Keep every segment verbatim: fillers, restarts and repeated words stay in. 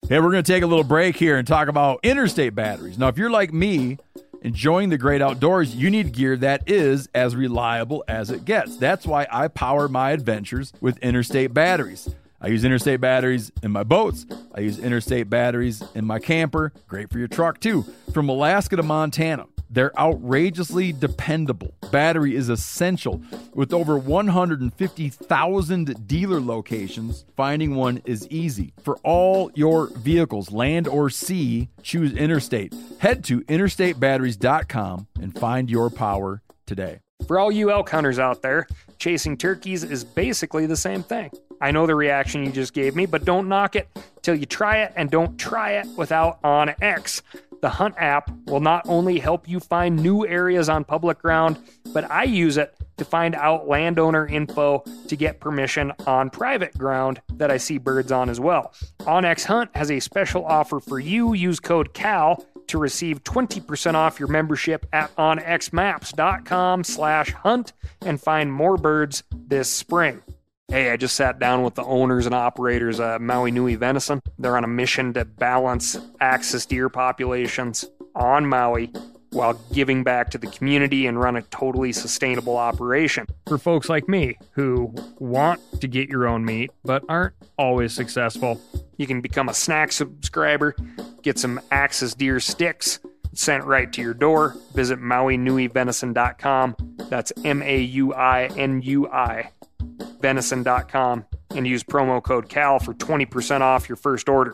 Hey, we're going to take a little break here and talk about Interstate batteries. Now, if you're like me, enjoying the great outdoors, you need gear that is as reliable as it gets. That's why I power my adventures with Interstate batteries. I use Interstate batteries in my boats. I use Interstate batteries in my camper. Great for your truck, too. From Alaska to Montana, they're outrageously dependable. Battery is essential. With over one hundred fifty thousand dealer locations, finding one is easy. For all your vehicles, land or sea, choose Interstate. Head to interstate batteries dot com and find your power today. For all you elk hunters out there, chasing turkeys is basically the same thing. I know the reaction you just gave me, but don't knock it till you try it, and don't try it without OnX. The Hunt app will not only help you find new areas on public ground, but I use it to find out landowner info to get permission on private ground that I see birds on as well. OnX Hunt has a special offer for you. Use code C A L to receive twenty percent off your membership at onxmaps.com slash hunt and find more birds this spring. Hey, I just sat down with the owners and operators of Maui Nui Venison. They're on a mission to balance axis deer populations on Maui while giving back to the community and run a totally sustainable operation. For folks like me who want to get your own meat but aren't always successful, you can become a snack subscriber, get some axis deer sticks sent right to your door. Visit maui nui venison dot com. That's M A U I N U I. venison dot com, and use promo code C A L for twenty percent off your first order.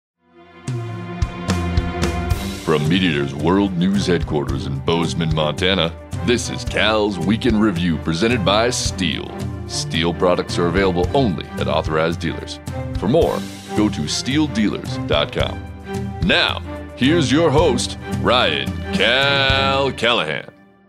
From MeatEater's World News Headquarters in Bozeman, Montana, this is Cal's Weekend Review presented by Steel. Steel products are available only at authorized dealers. For more, go to steel dealers dot com. Now, here's your host, Ryan Cal Callahan.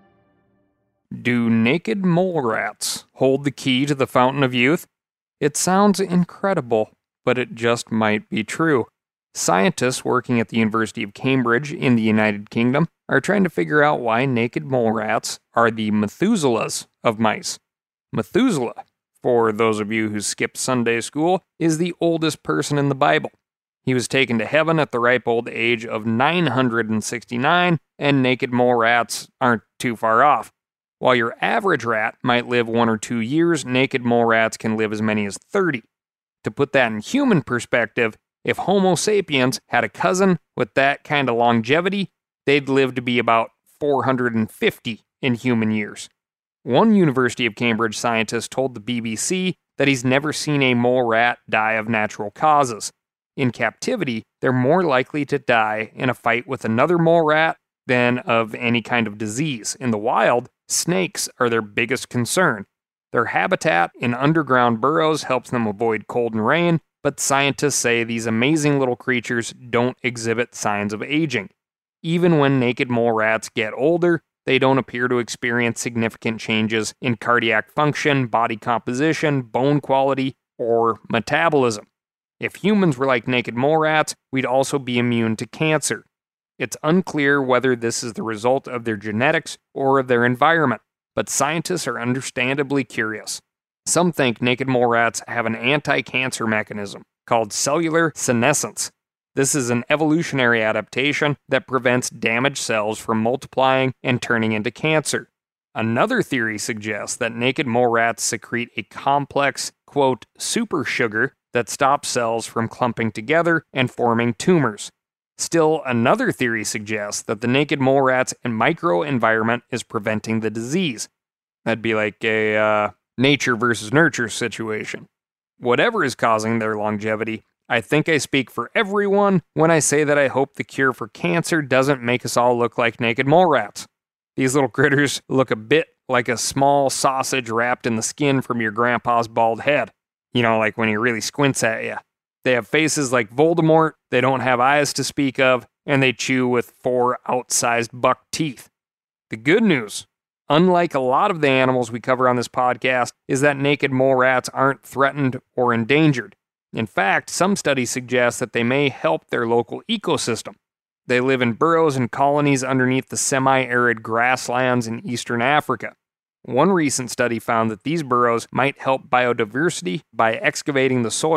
Do naked mole rats hold the key to the fountain of youth? It sounds incredible, but it just might be true. Scientists working at the University of Cambridge in the United Kingdom are trying to figure out why naked mole rats are the Methuselahs of mice. Methuselah, for those of you who skipped Sunday school, is the oldest person in the Bible. He was taken to heaven at the ripe old age of nine hundred sixty-nine, and naked mole rats aren't too far off. While your average rat might live one or two years, naked mole rats can live as many as thirty. To put that in human perspective, if Homo sapiens had a cousin with that kind of longevity, they'd live to be about four hundred fifty in human years. One University of Cambridge scientist told the B B C that he's never seen a mole rat die of natural causes. In captivity, they're more likely to die in a fight with another mole rat than of any kind of disease. In the wild, snakes are their biggest concern. Their habitat in underground burrows helps them avoid cold and rain, but scientists say these amazing little creatures don't exhibit signs of aging. Even when naked mole rats get older, they don't appear to experience significant changes in cardiac function, body composition, bone quality, or metabolism. If humans were like naked mole rats, we'd also be immune to cancer. It's unclear whether this is the result of their genetics or of their environment, but scientists are understandably curious. Some think naked mole rats have an anti-cancer mechanism called cellular senescence. This is an evolutionary adaptation that prevents damaged cells from multiplying and turning into cancer. Another theory suggests that naked mole rats secrete a complex, quote, supersugar that stops cells from clumping together and forming tumors. Still, another theory suggests that the naked mole rat's microenvironment is preventing the disease. That'd be like a uh, nature versus nurture situation. Whatever is causing their longevity, I think I speak for everyone when I say that I hope the cure for cancer doesn't make us all look like naked mole rats. These little critters look a bit like a small sausage wrapped in the skin from your grandpa's bald head. You know, like when he really squints at you. They have faces like Voldemort, they don't have eyes to speak of, and they chew with four outsized buck teeth. The good news, unlike a lot of the animals we cover on this podcast, is that naked mole rats aren't threatened or endangered. In fact, some studies suggest that they may help their local ecosystem. They live in burrows and colonies underneath the semi-arid grasslands in eastern Africa. One recent study found that these burrows might help biodiversity by excavating the soil.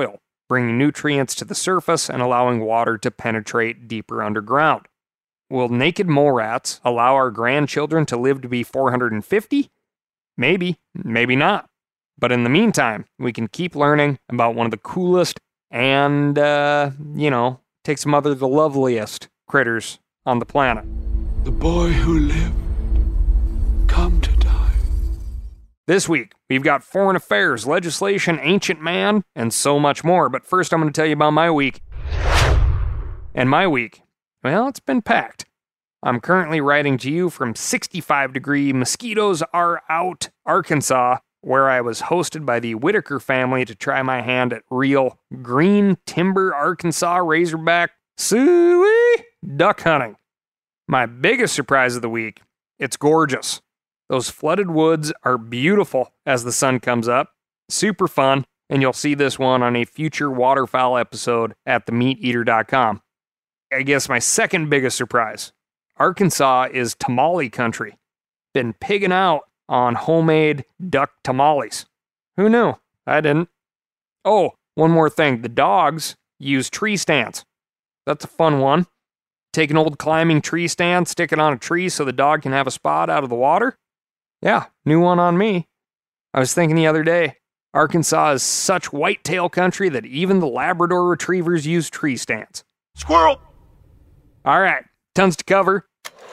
bringing nutrients to the surface and allowing water to penetrate deeper underground. Will naked mole rats allow our grandchildren to live to be four hundred fifty? Maybe, maybe not. But in the meantime, we can keep learning about one of the coolest and, uh, you know, take some other the loveliest critters on the planet. The boy who lived, come to die. This week, we've got foreign affairs, legislation, ancient man, and so much more. But first, I'm going to tell you about my week. And my week, well, it's been packed. I'm currently writing to you from sixty-five degree Mosquitoes Are Out, Arkansas, where I was hosted by the Whitaker family to try my hand at real green timber Arkansas Razorback suey duck hunting. My biggest surprise of the week, it's gorgeous. Those flooded woods are beautiful as the sun comes up. Super fun, and you'll see this one on a future waterfowl episode at the meat eater dot com. I guess my second biggest surprise, Arkansas is tamale country. Been pigging out on homemade duck tamales. Who knew? I didn't. Oh, one more thing. The dogs use tree stands. That's a fun one. Take an old climbing tree stand, stick it on a tree so the dog can have a spot out of the water. Yeah, new one on me. I was thinking the other day, Arkansas is such whitetail country that even the Labrador retrievers use tree stands. Squirrel! All right, tons to cover.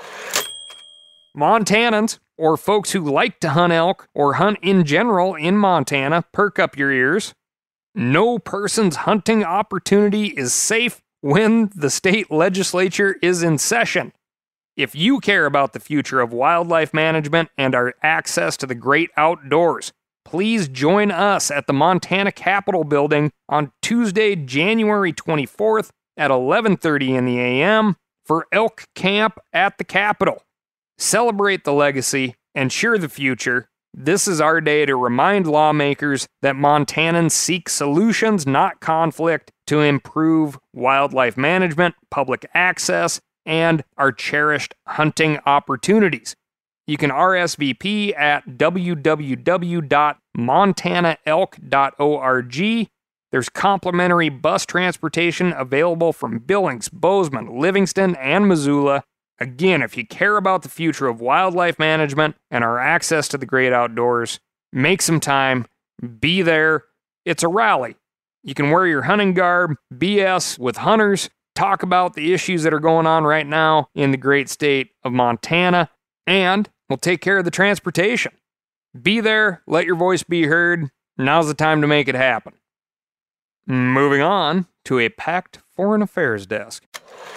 Montanans, or folks who like to hunt elk or hunt in general in Montana, perk up your ears. No person's hunting opportunity is safe when the state legislature is in session. If you care about the future of wildlife management and our access to the great outdoors, please join us at the Montana Capitol Building on Tuesday, January twenty-fourth at eleven thirty in the a m for Elk Camp at the Capitol. Celebrate the legacy, ensure the future. This is our day to remind lawmakers that Montanans seek solutions, not conflict, to improve wildlife management, public access, and our cherished hunting opportunities. You can R S V P at w w w dot montana elk dot org. There's complimentary bus transportation available from Billings, Bozeman, Livingston, and Missoula. Again, if you care about the future of wildlife management and our access to the great outdoors, make some time, be there. It's a rally. You can wear your hunting garb, B S with hunters, talk about the issues that are going on right now in the great state of Montana, and we'll take care of the transportation. Be there, let your voice be heard. Now's the time to make it happen. Moving on to a packed foreign affairs desk.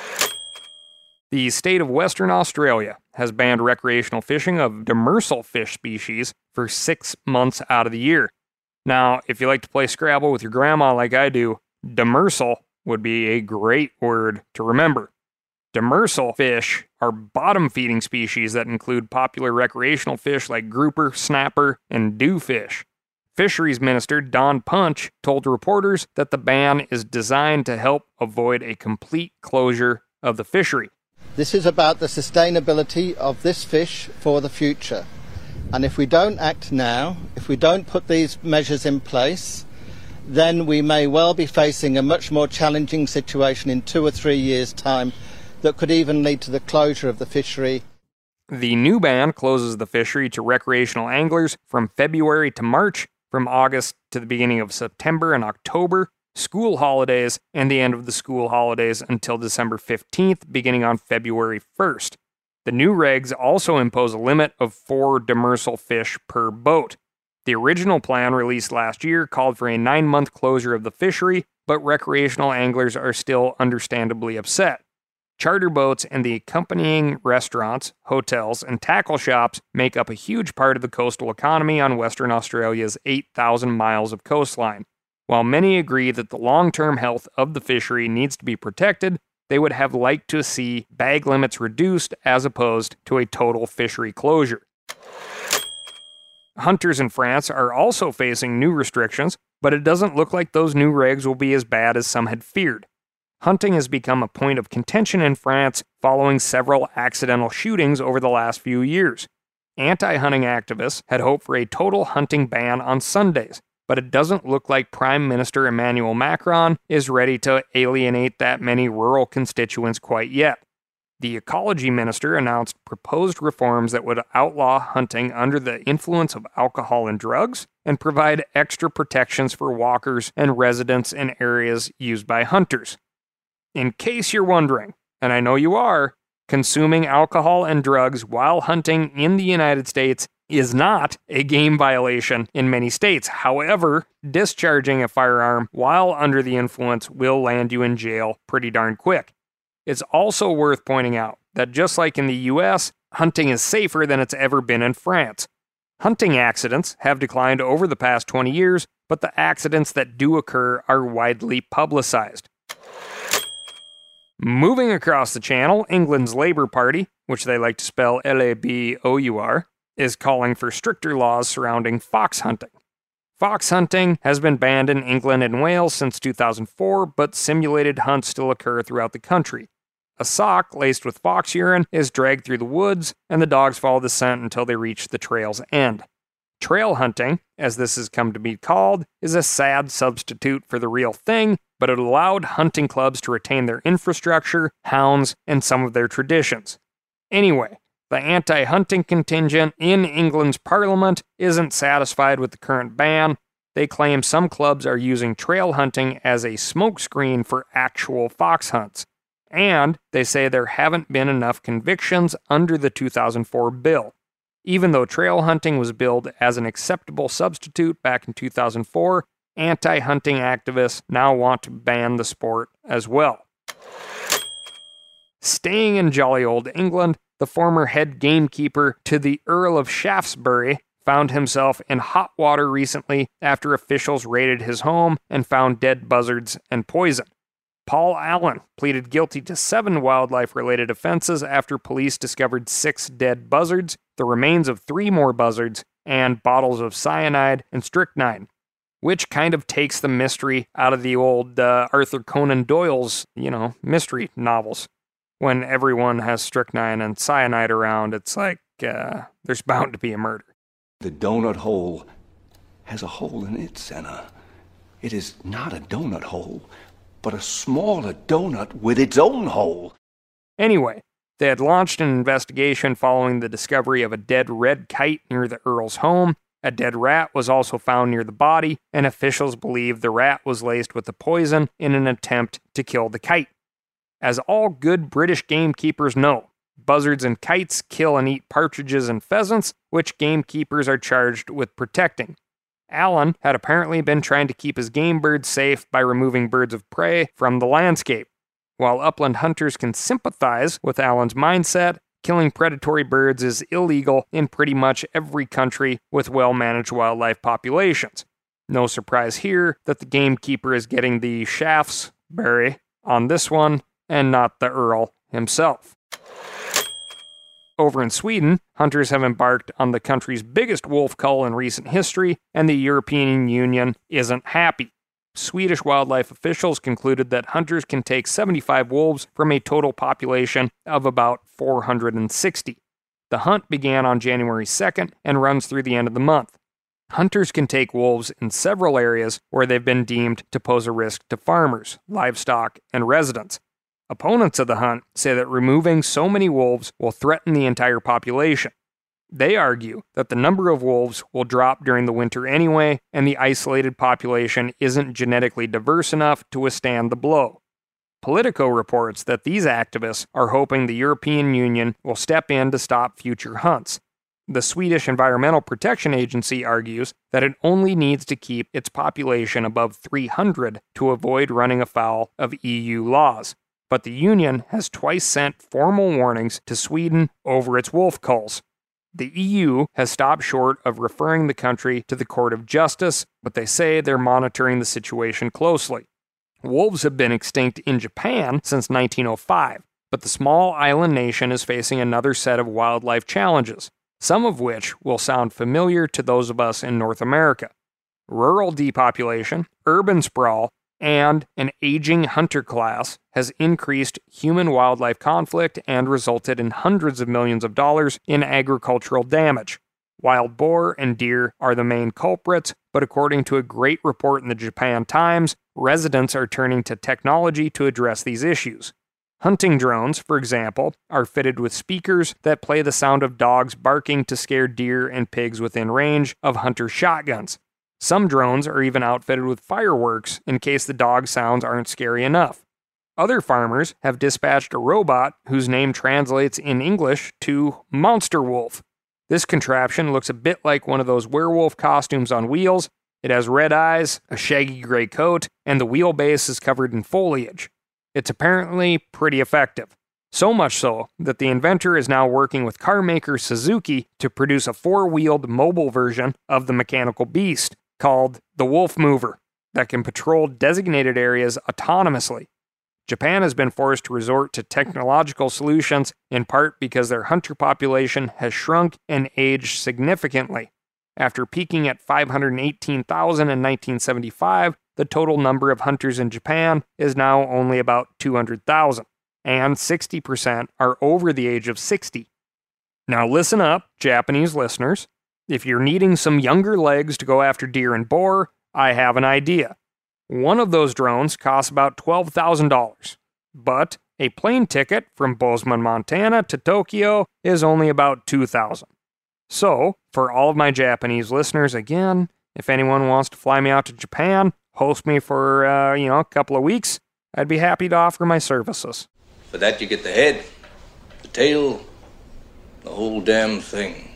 The state of Western Australia has banned recreational fishing of demersal fish species for six months out of the year. Now, if you like to play Scrabble with your grandma like I do, demersal would be a great word to remember. Demersal fish are bottom-feeding species that include popular recreational fish like grouper, snapper, and dewfish. Fisheries Minister Don Punch told reporters that the ban is designed to help avoid a complete closure of the fishery. This is about the sustainability of this fish for the future. And if we don't act now, if we don't put these measures in place, then we may well be facing a much more challenging situation in two or three years' time that could even lead to the closure of the fishery. The new ban closes the fishery to recreational anglers from February to March, from August to the beginning of September and October, school holidays, and the end of the school holidays until December fifteenth, beginning on February first. The new regs also impose a limit of four demersal fish per boat. The original plan released last year called for a nine-month closure of the fishery, but recreational anglers are still understandably upset. Charter boats and the accompanying restaurants, hotels, and tackle shops make up a huge part of the coastal economy on Western Australia's eight thousand miles of coastline. While many agree that the long-term health of the fishery needs to be protected, they would have liked to see bag limits reduced as opposed to a total fishery closure. Hunters in France are also facing new restrictions, but it doesn't look like those new regs will be as bad as some had feared. Hunting has become a point of contention in France following several accidental shootings over the last few years. Anti-hunting activists had hoped for a total hunting ban on Sundays, but it doesn't look like Prime Minister Emmanuel Macron is ready to alienate that many rural constituents quite yet. The Ecology Minister announced proposed reforms that would outlaw hunting under the influence of alcohol and drugs and provide extra protections for walkers and residents in areas used by hunters. In case you're wondering, and I know you are, consuming alcohol and drugs while hunting in the United States is not a game violation in many states. However, discharging a firearm while under the influence will land you in jail pretty darn quick. It's also worth pointing out that just like in the U S, hunting is safer than it's ever been in France. Hunting accidents have declined over the past twenty years, but the accidents that do occur are widely publicized. Moving across the channel, England's Labour Party, which they like to spell L A B O U R, is calling for stricter laws surrounding fox hunting. Fox hunting has been banned in England and Wales since two thousand four, but simulated hunts still occur throughout the country. A sock laced with fox urine is dragged through the woods, and the dogs follow the scent until they reach the trail's end. Trail hunting, as this has come to be called, is a sad substitute for the real thing, but it allowed hunting clubs to retain their infrastructure, hounds, and some of their traditions. Anyway, the anti-hunting contingent in England's parliament isn't satisfied with the current ban. They claim some clubs are using trail hunting as a smokescreen for actual fox hunts. And they say there haven't been enough convictions under the two thousand four bill. Even though trail hunting was billed as an acceptable substitute back in two thousand four, anti-hunting activists now want to ban the sport as well. Staying in jolly old England, the former head gamekeeper to the Earl of Shaftesbury found himself in hot water recently after officials raided his home and found dead buzzards and poison. Paul Allen pleaded guilty to seven wildlife-related offenses after police discovered six dead buzzards, the remains of three more buzzards, and bottles of cyanide and strychnine, which kind of takes the mystery out of the old uh, Arthur Conan Doyle's, you know, mystery novels. When everyone has strychnine and cyanide around, it's like uh, there's bound to be a murder. The donut hole has a hole in its center. It is not a donut hole, but a smaller donut with its own hole. Anyway, they had launched an investigation following the discovery of a dead red kite near the Earl's home. A dead rat was also found near the body, and officials believe the rat was laced with the poison in an attempt to kill the kite. As all good British gamekeepers know, buzzards and kites kill and eat partridges and pheasants, which gamekeepers are charged with protecting. Allen had apparently been trying to keep his game birds safe by removing birds of prey from the landscape. While upland hunters can sympathize with Allen's mindset, killing predatory birds is illegal in pretty much every country with well-managed wildlife populations. No surprise here that the gamekeeper is getting the Shaftesbury on this one, and not the Earl himself. Over in Sweden, hunters have embarked on the country's biggest wolf cull in recent history, and the European Union isn't happy. Swedish wildlife officials concluded that hunters can take seventy-five wolves from a total population of about four hundred sixty. The hunt began on January second and runs through the end of the month. Hunters can take wolves in several areas where they've been deemed to pose a risk to farmers, livestock, and residents. Opponents of the hunt say that removing so many wolves will threaten the entire population. They argue that the number of wolves will drop during the winter anyway, and the isolated population isn't genetically diverse enough to withstand the blow. Politico reports that these activists are hoping the European Union will step in to stop future hunts. The Swedish Environmental Protection Agency argues that it only needs to keep its population above three hundred to avoid running afoul of E U laws. But the Union has twice sent formal warnings to Sweden over its wolf culls. The E U has stopped short of referring the country to the Court of Justice, but they say they're monitoring the situation closely. Wolves have been extinct in Japan since nineteen oh five, but the small island nation is facing another set of wildlife challenges, some of which will sound familiar to those of us in North America. Rural depopulation, urban sprawl, and an aging hunter class has increased human-wildlife conflict and resulted in hundreds of millions of dollars in agricultural damage. Wild boar and deer are the main culprits, but according to a great report in the Japan Times, residents are turning to technology to address these issues. Hunting drones, for example, are fitted with speakers that play the sound of dogs barking to scare deer and pigs within range of hunters' shotguns. Some drones are even outfitted with fireworks in case the dog sounds aren't scary enough. Other farmers have dispatched a robot whose name translates in English to Monster Wolf. This contraption looks a bit like one of those werewolf costumes on wheels. It has red eyes, a shaggy gray coat, and the wheelbase is covered in foliage. It's apparently pretty effective. So much so that the inventor is now working with car maker Suzuki to produce a four-wheeled mobile version of the mechanical beast called the Wolf Mover that can patrol designated areas autonomously. Japan has been forced to resort to technological solutions in part because their hunter population has shrunk and aged significantly. After peaking at five hundred eighteen thousand in nineteen seventy-five, the total number of hunters in Japan is now only about two hundred thousand, and sixty percent are over the age of sixty. Now listen up, Japanese listeners. If you're needing some younger legs to go after deer and boar, I have an idea. One of those drones costs about twelve thousand dollars, but a plane ticket from Bozeman, Montana to Tokyo is only about two thousand dollars. So, for all of my Japanese listeners, again, if anyone wants to fly me out to Japan, host me for, uh, you know, a couple of weeks, I'd be happy to offer my services. For that you get the head, the tail, the whole damn thing.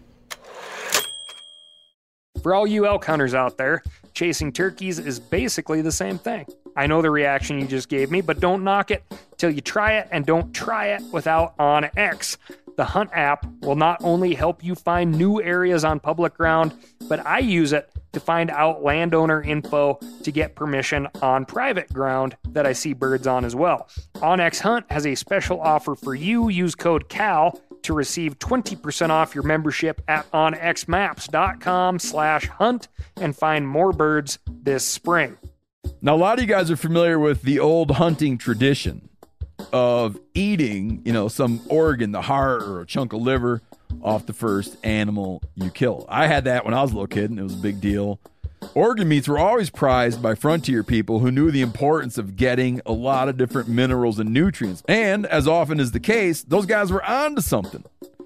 For all you elk hunters out there, chasing turkeys is basically the same thing. I know the reaction you just gave me, but don't knock it till you try it, and don't try it without OnX. The Hunt app will not only help you find new areas on public ground, but I use it to find out landowner info to get permission on private ground that I see birds on as well. OnX Hunt has a special offer for you. Use code CAL to receive twenty percent off your membership at onxmaps.com slash hunt and find more birds this spring. Now, a lot of you guys are familiar with the old hunting tradition of eating, you know, some organ, the heart or a chunk of liver off the first animal you kill. I had that when I was a little kid, and it was a big deal. Organ meats were always prized by frontier people who knew the importance of getting a lot of different minerals and nutrients. And as often is the case, those guys were onto something,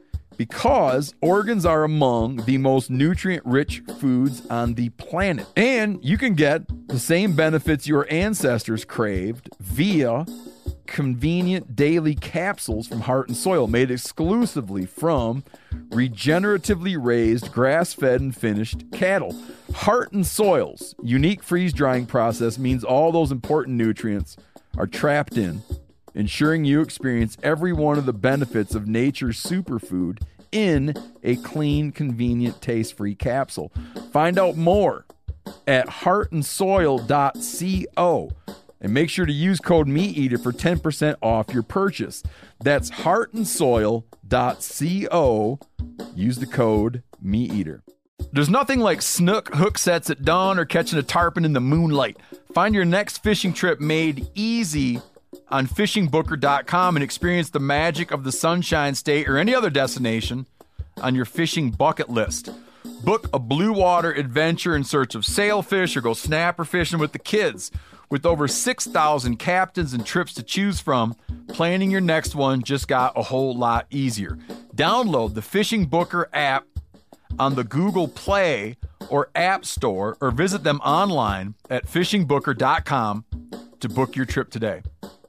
because organs are among the most nutrient-rich foods on the planet. And you can get the same benefits your ancestors craved via convenient daily capsules from Heart and Soil, made exclusively from regeneratively raised, grass-fed, and finished cattle. Heart and Soil's unique freeze-drying process means all those important nutrients are trapped in, ensuring you experience every one of the benefits of nature's superfood in a clean, convenient, taste-free capsule. Find out more at heart and soil dot co. And make sure to use code MeatEater for ten percent off your purchase. That's heart and soil dot co. Use the code MeatEater. There's nothing like snook hook sets at dawn or catching a tarpon in the moonlight. Find your next fishing trip made easy on fishing booker dot com and experience the magic of the Sunshine State or any other destination on your fishing bucket list. Book a blue water adventure in search of sailfish or go snapper fishing with the kids. With over six thousand captains and trips to choose from, planning your next one just got a whole lot easier. Download the Fishing Booker app on the Google Play or App Store, or visit them online at fishing booker dot com to book your trip today.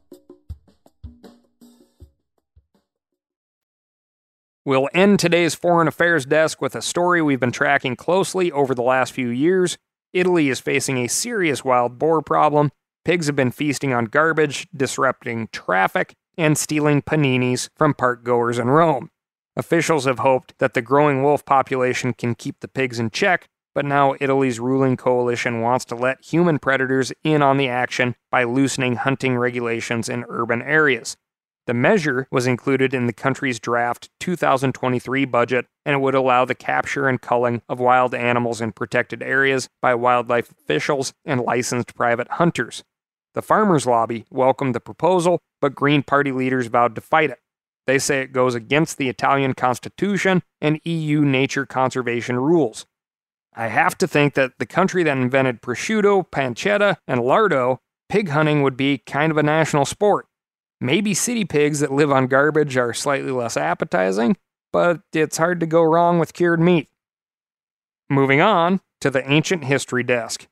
We'll end today's Foreign Affairs Desk with a story we've been tracking closely over the last few years. Italy is facing a serious wild boar problem. Pigs have been feasting on garbage, disrupting traffic, and stealing paninis from park-goers in Rome. Officials have hoped that the growing wolf population can keep the pigs in check, but now Italy's ruling coalition wants to let human predators in on the action by loosening hunting regulations in urban areas. The measure was included in the country's draft two thousand twenty-three budget, and it would allow the capture and culling of wild animals in protected areas by wildlife officials and licensed private hunters. The farmers' lobby welcomed the proposal, but Green Party leaders vowed to fight it. They say it goes against the Italian Constitution and E U nature conservation rules. I have to think that the country that invented prosciutto, pancetta, and lardo, pig hunting would be kind of a national sport. Maybe city pigs that live on garbage are slightly less appetizing, but it's hard to go wrong with cured meat. Moving on to the Ancient History Desk.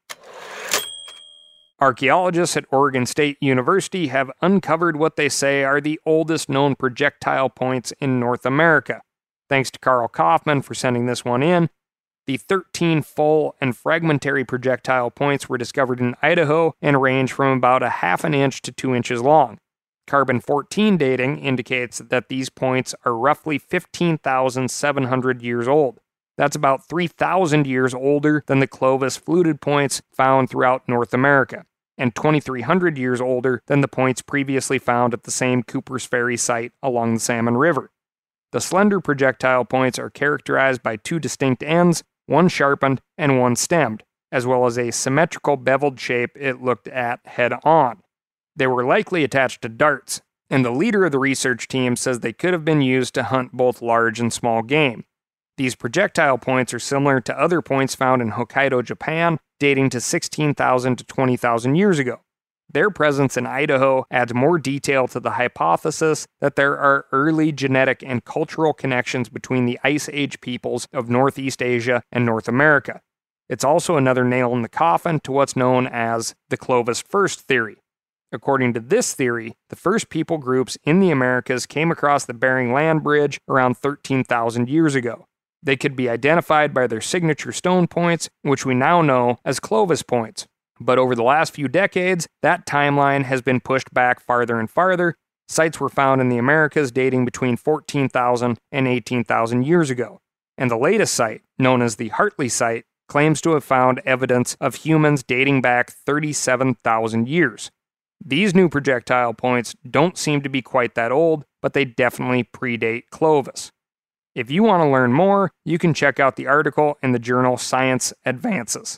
Archaeologists at Oregon State University have uncovered what they say are the oldest known projectile points in North America. Thanks to Carl Kaufman for sending this one in. The thirteen full and fragmentary projectile points were discovered in Idaho and range from about a half an inch to two inches long. Carbon fourteen dating indicates that these points are roughly fifteen thousand seven hundred years old. That's about three thousand years older than the Clovis fluted points found throughout North America, and twenty-three hundred years older than the points previously found at the same Cooper's Ferry site along the Salmon River. The slender projectile points are characterized by two distinct ends, one sharpened and one stemmed, as well as a symmetrical beveled shape it looked at head-on. They were likely attached to darts, and the leader of the research team says they could have been used to hunt both large and small game. These projectile points are similar to other points found in Hokkaido, Japan, dating to sixteen thousand to twenty thousand years ago. Their presence in Idaho adds more detail to the hypothesis that there are early genetic and cultural connections between the Ice Age peoples of Northeast Asia and North America. It's also another nail in the coffin to what's known as the Clovis First theory. According to this theory, the first people groups in the Americas came across the Bering Land Bridge around thirteen thousand years ago. They could be identified by their signature stone points, which we now know as Clovis points. But over the last few decades, that timeline has been pushed back farther and farther. Sites were found in the Americas dating between fourteen thousand and eighteen thousand years ago. And the latest site, known as the Hartley site, claims to have found evidence of humans dating back thirty-seven thousand years. These new projectile points don't seem to be quite that old, but they definitely predate Clovis. If you want to learn more, you can check out the article in the journal Science Advances.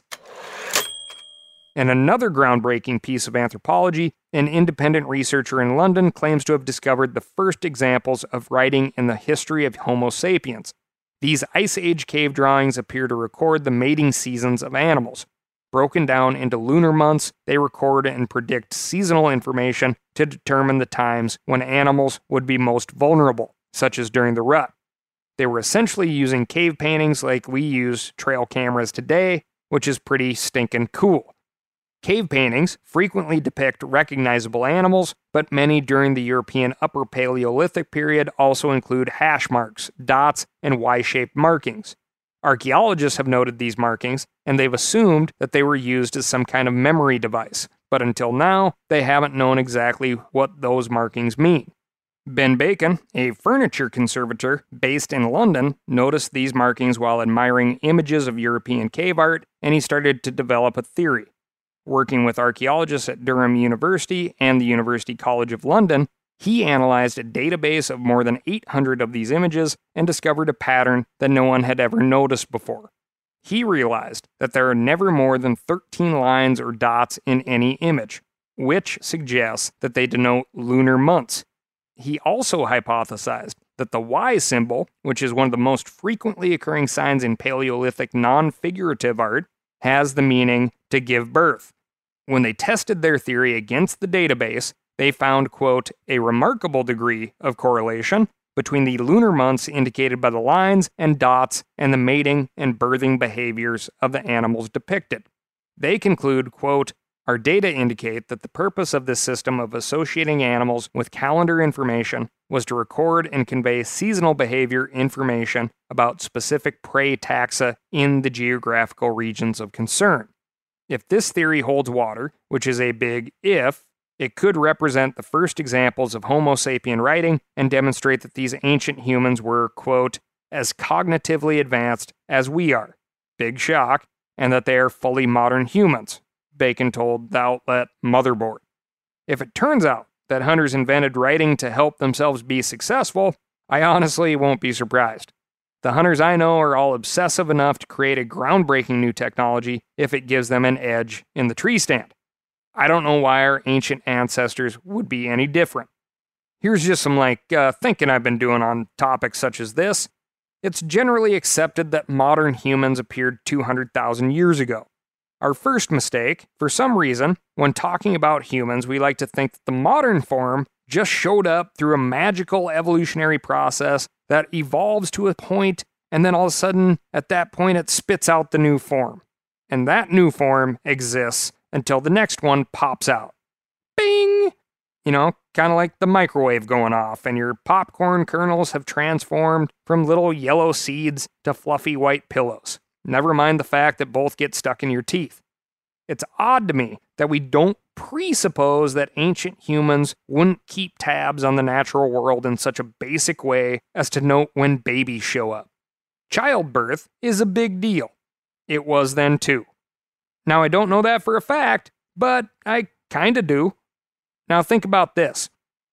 And another groundbreaking piece of anthropology, an independent researcher in London claims to have discovered the first examples of writing in the history of Homo sapiens. These Ice Age cave drawings appear to record the mating seasons of animals. Broken down into lunar months, they record and predict seasonal information to determine the times when animals would be most vulnerable, such as during the rut. They were essentially using cave paintings like we use trail cameras today, which is pretty stinking cool. Cave paintings frequently depict recognizable animals, but many during the European Upper Paleolithic period also include hash marks, dots, and Y-shaped markings. Archaeologists have noted these markings, and they've assumed that they were used as some kind of memory device, but until now, they haven't known exactly what those markings mean. Ben Bacon, a furniture conservator based in London, noticed these markings while admiring images of European cave art, and he started to develop a theory. Working with archaeologists at Durham University and the University College of London, he analyzed a database of more than eight hundred of these images and discovered a pattern that no one had ever noticed before. He realized that there are never more than thirteen lines or dots in any image, which suggests that they denote lunar months. He also hypothesized that the Y symbol, which is one of the most frequently occurring signs in Paleolithic non-figurative art, has the meaning to give birth. When they tested their theory against the database, they found, quote, a remarkable degree of correlation between the lunar months indicated by the lines and dots and the mating and birthing behaviors of the animals depicted. They conclude, quote, our data indicate that the purpose of this system of associating animals with calendar information was to record and convey seasonal behavior information about specific prey taxa in the geographical regions of concern. If this theory holds water, which is a big if, it could represent the first examples of Homo sapien writing and demonstrate that these ancient humans were, quote, as cognitively advanced as we are. Big shock, and that they are fully modern humans, Bacon told the outlet Motherboard. If it turns out that hunters invented writing to help themselves be successful, I honestly won't be surprised. The hunters I know are all obsessive enough to create a groundbreaking new technology if it gives them an edge in the tree stand. I don't know why our ancient ancestors would be any different. Here's just some like uh, thinking I've been doing on topics such as this. It's generally accepted that modern humans appeared two hundred thousand years ago. Our first mistake, for some reason, when talking about humans, we like to think that the modern form just showed up through a magical evolutionary process that evolves to a point, and then all of a sudden, at that point, it spits out the new form. And that new form exists until the next one pops out. Bing! You know, kind of like the microwave going off, and your popcorn kernels have transformed from little yellow seeds to fluffy white pillows. Never mind the fact that both get stuck in your teeth. It's odd to me that we don't presuppose that ancient humans wouldn't keep tabs on the natural world in such a basic way as to note when babies show up. Childbirth is a big deal. It was then too. Now, I don't know that for a fact, but I kinda do. Now think about this.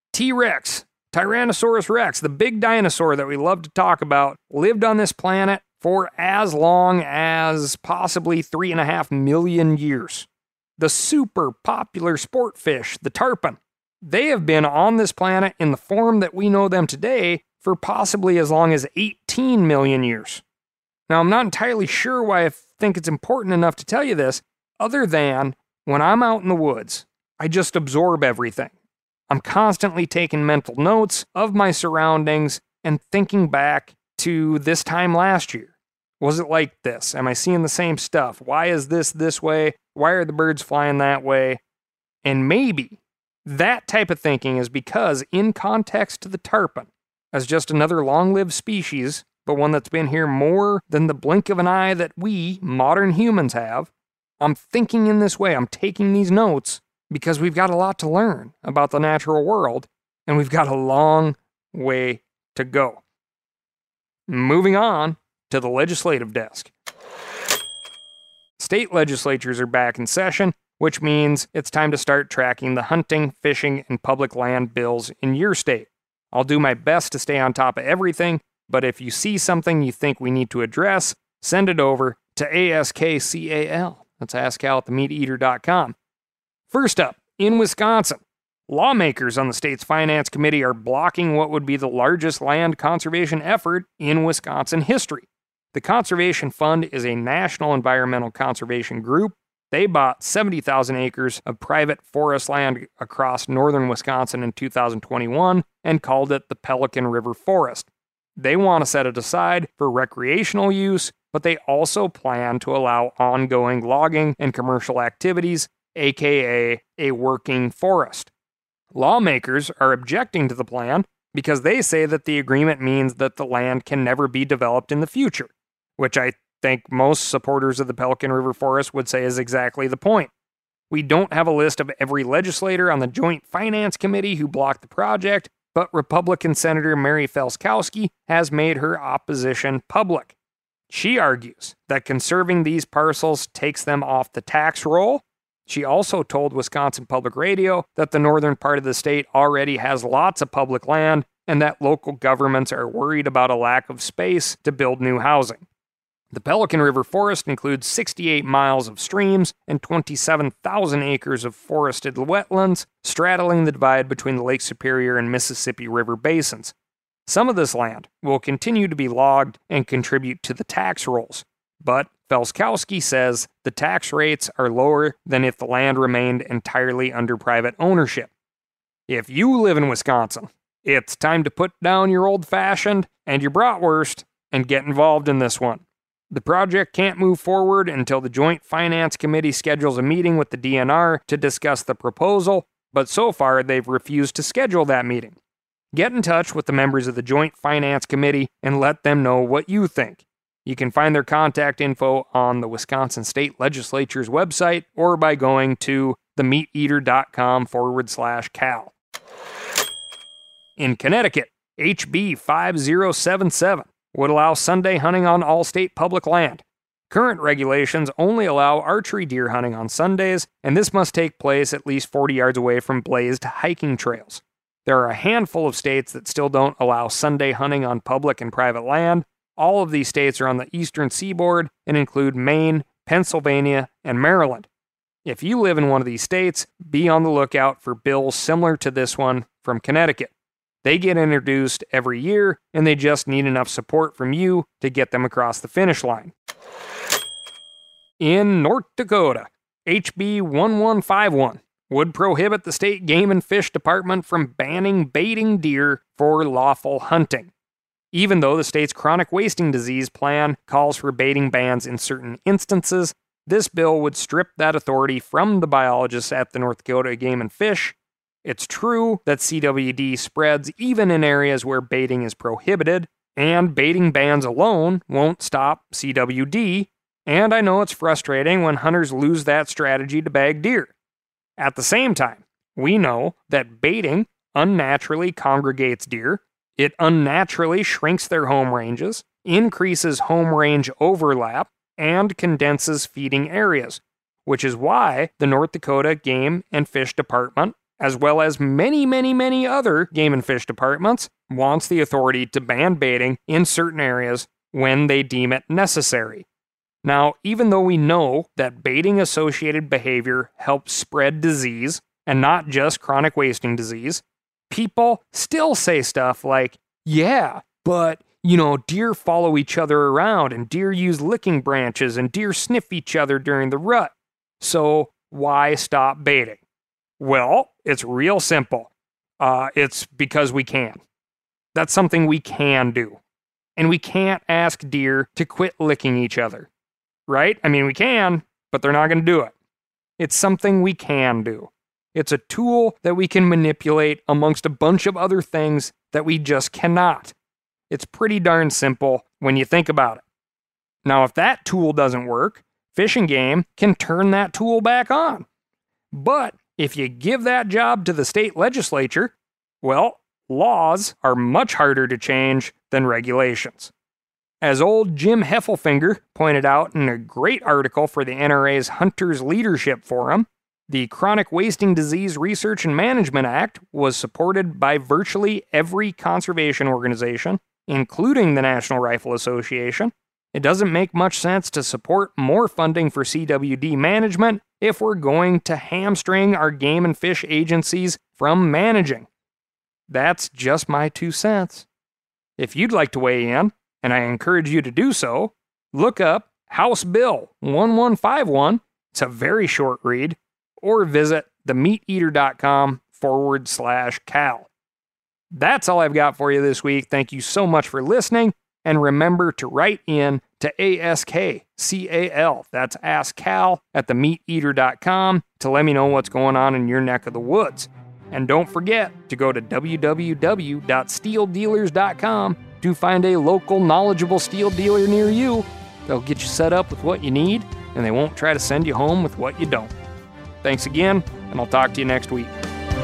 T-Rex, Tyrannosaurus Rex, the big dinosaur that we love to talk about, lived on this planet for as long as possibly three and a half million years. The super popular sport fish, the tarpon, they have been on this planet in the form that we know them today for possibly as long as eighteen million years. Now, I'm not entirely sure why I think it's important enough to tell you this, other than when I'm out in the woods, I just absorb everything. I'm constantly taking mental notes of my surroundings and thinking back to this time last year. Was it like this? Am I seeing the same stuff? Why is this this way? Why are the birds flying that way? And maybe that type of thinking is because, in context to the tarpon, as just another long-lived species, but one that's been here more than the blink of an eye that we, modern humans, have, I'm thinking in this way. I'm taking these notes because we've got a lot to learn about the natural world, and we've got a long way to go. Moving on to the legislative desk. State legislatures are back in session, which means it's time to start tracking the hunting, fishing, and public land bills in your state. I'll do my best to stay on top of everything, but if you see something you think we need to address, send it over to AskCal. That's askcal at the meat eater dot com. First up, in Wisconsin, lawmakers on the state's finance committee are blocking what would be the largest land conservation effort in Wisconsin history. The Conservation Fund is a national environmental conservation group. They bought seventy thousand acres of private forest land across northern Wisconsin in two thousand twenty-one and called it the Pelican River Forest. They want to set it aside for recreational use, but they also plan to allow ongoing logging and commercial activities, aka a working forest. Lawmakers are objecting to the plan because they say that the agreement means that the land can never be developed in the future, which I think most supporters of the Pelican River Forest would say is exactly the point. We don't have a list of every legislator on the Joint Finance Committee who blocked the project, but Republican Senator Mary Felskowski has made her opposition public. She argues that conserving these parcels takes them off the tax roll. She also told Wisconsin Public Radio that the northern part of the state already has lots of public land and that local governments are worried about a lack of space to build new housing. The Pelican River Forest includes sixty-eight miles of streams and twenty-seven thousand acres of forested wetlands, straddling the divide between the Lake Superior and Mississippi River basins. Some of this land will continue to be logged and contribute to the tax rolls, but Felskowski says the tax rates are lower than if the land remained entirely under private ownership. If you live in Wisconsin, it's time to put down your old-fashioned and your bratwurst and get involved in this one. The project can't move forward until the Joint Finance Committee schedules a meeting with the D N R to discuss the proposal, but so far they've refused to schedule that meeting. Get in touch with the members of the Joint Finance Committee and let them know what you think. You can find their contact info on the Wisconsin State Legislature's website or by going to themeateater.com forward slash cal. In Connecticut, H B five oh seven seven would allow Sunday hunting on all state public land. Current regulations only allow archery deer hunting on Sundays, and this must take place at least forty yards away from blazed hiking trails. There are a handful of states that still don't allow Sunday hunting on public and private land. All of these states are on the eastern seaboard and include Maine, Pennsylvania, and Maryland. If you live in one of these states, be on the lookout for bills similar to this one from Connecticut. They get introduced every year, and they just need enough support from you to get them across the finish line. In North Dakota, H B eleven fifty-one would prohibit the state Game and Fish Department from banning baiting deer for lawful hunting. Even though the state's chronic wasting disease plan calls for baiting bans in certain instances, this bill would strip that authority from the biologists at the North Dakota Game and Fish. It's true that C W D spreads even in areas where baiting is prohibited, and baiting bans alone won't stop C W D, and I know it's frustrating when hunters lose that strategy to bag deer. At the same time, we know that baiting unnaturally congregates deer, it unnaturally shrinks their home ranges, increases home range overlap, and condenses feeding areas, which is why the North Dakota Game and Fish Department, as well as many, many, many other game and fish departments, wants the authority to ban baiting in certain areas when they deem it necessary. Now, even though we know that baiting-associated behavior helps spread disease, and not just chronic wasting disease, people still say stuff like, yeah, but, you know, deer follow each other around, and deer use licking branches, and deer sniff each other during the rut. So, why stop baiting? Well, it's real simple. Uh, it's because we can. That's something we can do. And we can't ask deer to quit licking each other. Right? I mean, we can, but they're not going to do it. It's something we can do. It's a tool that we can manipulate amongst a bunch of other things that we just cannot. It's pretty darn simple when you think about it. Now, if that tool doesn't work, Fish and Game can turn that tool back on. But if you give that job to the state legislature, well, laws are much harder to change than regulations. As old Jim Heffelfinger pointed out in a great article for the N R A's Hunters Leadership Forum, the Chronic Wasting Disease Research and Management Act was supported by virtually every conservation organization, including the National Rifle Association. It doesn't make much sense to support more funding for C W D management if we're going to hamstring our game and fish agencies from managing. That's just my two cents. If you'd like to weigh in, and I encourage you to do so, look up House Bill eleven fifty-one, it's a very short read, or visit themeateater.com forward slash Cal. That's all I've got for you this week. Thank you so much for listening, and remember to write in to A S K C A L, that's Ask Cal, at themeateater dot com to let me know what's going on in your neck of the woods. And don't forget to go to w w w dot steel dealers dot com to find a local knowledgeable steel dealer near you. They'll get you set up with what you need, and they won't try to send you home with what you don't. Thanks again, and I'll talk to you next week.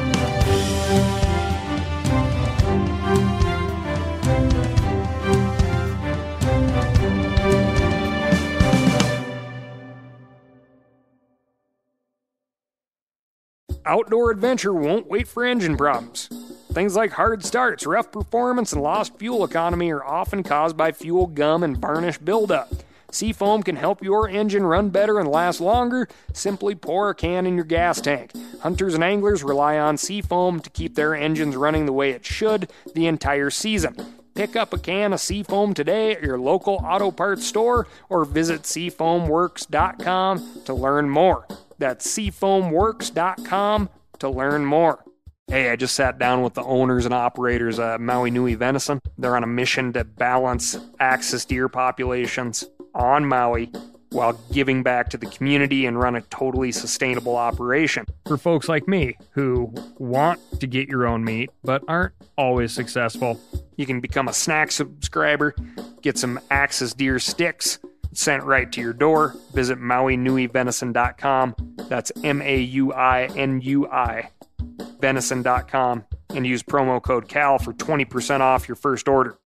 Outdoor adventure won't wait for engine problems. Things like hard starts, rough performance, and lost fuel economy are often caused by fuel gum and varnish buildup. Seafoam can help your engine run better and last longer. Simply pour a can in your gas tank. Hunters and anglers rely on Seafoam to keep their engines running the way it should the entire season. Pick up a can of Seafoam today at your local auto parts store or visit seafoam works dot com to learn more. That's seafoam works dot com to learn more. Hey, I just sat down with the owners and operators of Maui Nui Venison. They're on a mission to balance axis deer populations on Maui while giving back to the community and run a totally sustainable operation. For folks like me who want to get your own meat but aren't always successful, you can become a snack subscriber, get some axis deer sticks sent right to your door. Visit maui nui venison dot com. That's M A U I N U I. venison dot com, and use promo code CAL for twenty percent off your first order.